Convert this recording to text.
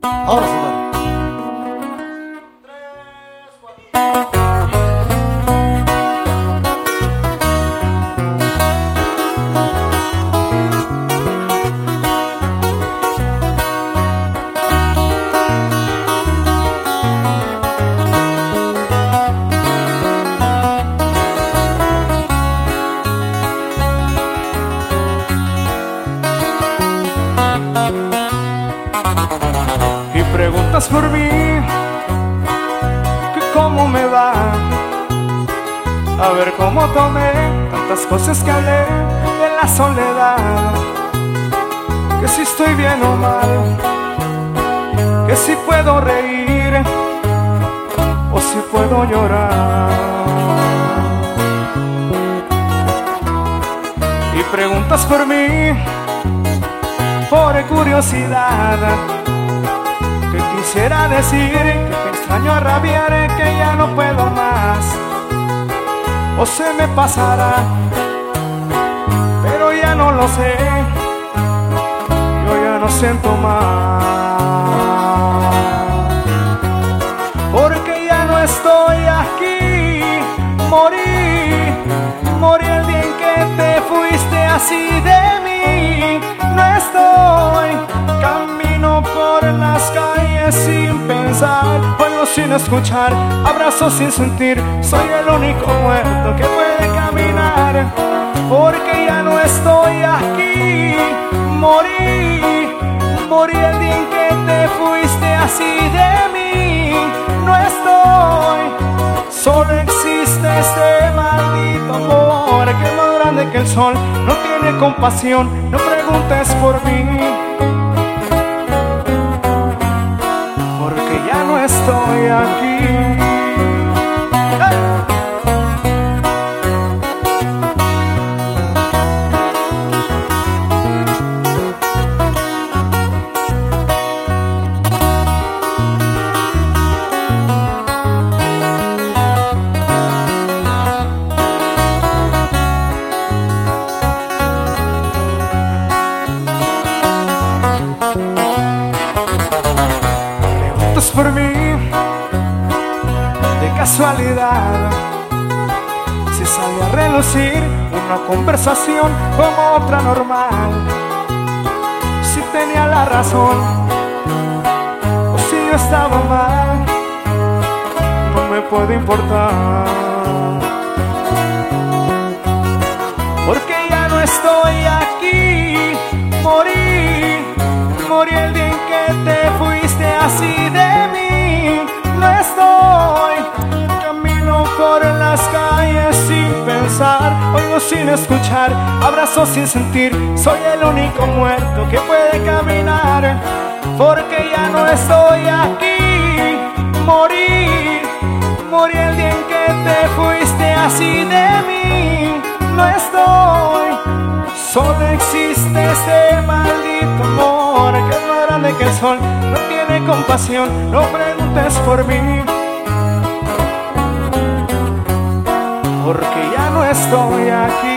Ahora sí, vale. Y preguntas por mí, que cómo me va. A ver cómo tomé tantas cosas que hablé de la soledad. Que si estoy bien o mal, que si puedo reír o si puedo llorar. Y preguntas por mí, por curiosidad, que quisiera decir que te extraño a rabiar, que ya no puedo más, o se me pasará, pero ya no lo sé, yo ya no siento más, porque ya no estoy aquí. Morí el día en que te fuiste así de mí. No estoy, camino por las calles sin pensar, vuelo sin escuchar, abrazo sin sentir. Soy el único muerto que puede caminar, porque ya no estoy aquí. Morí el día en que te fuiste así de mí. No estoy, solo existe este maldito amor que es más grande que el sol, no tiene compasión. No preguntes por mí, porque ya no estoy aquí. Preguntas por mí, de casualidad, si sale a relucir una conversación como otra normal, si tenía la razón o si yo estaba mal, no me puede importar, porque ya no estoy aquí. Morí el día en que te fuiste así de mí. No estoy, camino por las calles sin pensar, oigo sin escuchar, abrazo sin sentir. Soy el único muerto que puede caminar, porque ya no estoy aquí. Morí el día en que te fuiste así de mí. No estoy, solo existe este maldito amor que es más grande que el sol, no tiene compasión. No preguntes por mí, porque ya no estoy aquí.